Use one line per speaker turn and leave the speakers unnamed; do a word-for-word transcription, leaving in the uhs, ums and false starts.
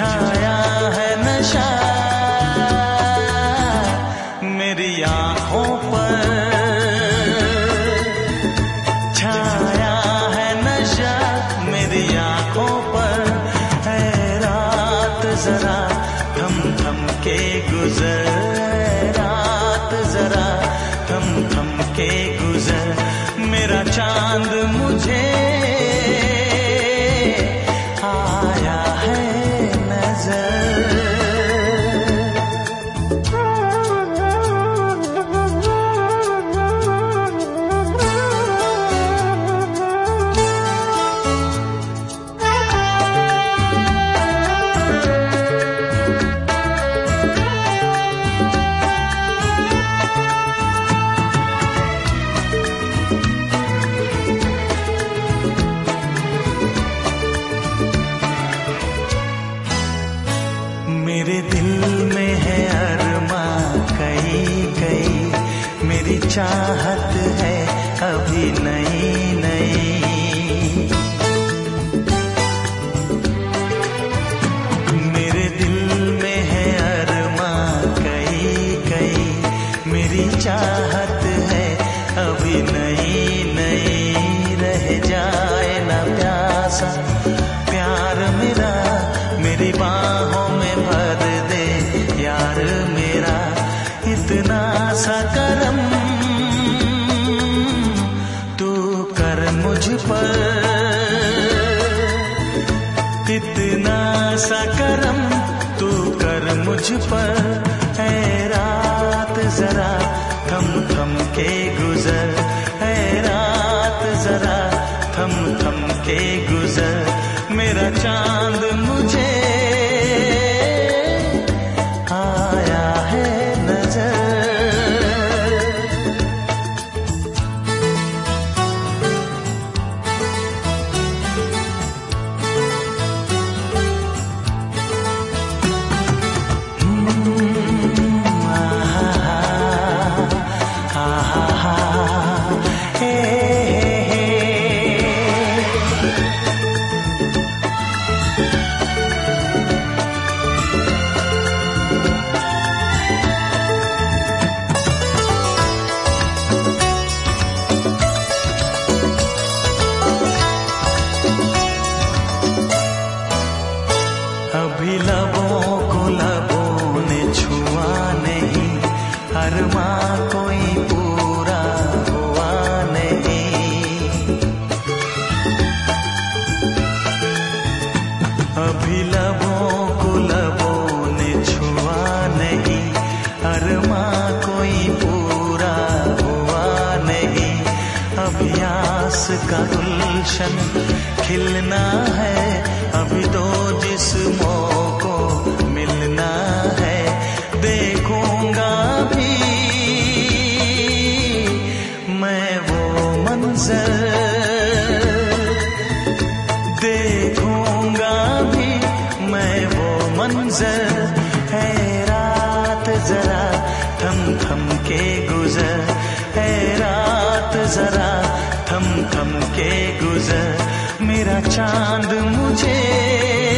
छाया है नशा मेरी आँखों पर, छाया है नशा मेरी आँखों पर। है रात जरा थम थम के गुजर, रात जरा थम थम के गुजर। मेरा चांद मुझे आया है नजर। मेरे दिल में है अरमां कई कई, मेरी चाहत है अभी नई नई। मेरे दिल में है अरमां कई कई, मेरी चाहत है अभी नई नई। रह जाए ना प्यासा प्यार मेरा, मेरी बाहों में भर दे यार मेरा। इतना सा करम तू कर मुझ पर, इतना सा करम तू कर मुझ पर। है रात जरा थम थम के गुजर, है रात जरा थम थम के गुजर। मेरा चांद मुझे आया है नजर। अभी लबों को लबों ने छुआ नहीं, अरमां कोई पूरा हुआ नहीं। अभी लबों को लबों ने छुआ नहीं, अरमां कोई पूरा हुआ नहीं। अभी आस का गुलशन खिलना है, अभी तो जिस्मों को मिलना है। देखूंगा भी मैं वो मंजर, देखूंगा भी मैं वो मंजर। है रात जरा थम थम के गुजर, है रात जरा थम थम के गुजर। मेरा चांद मुझे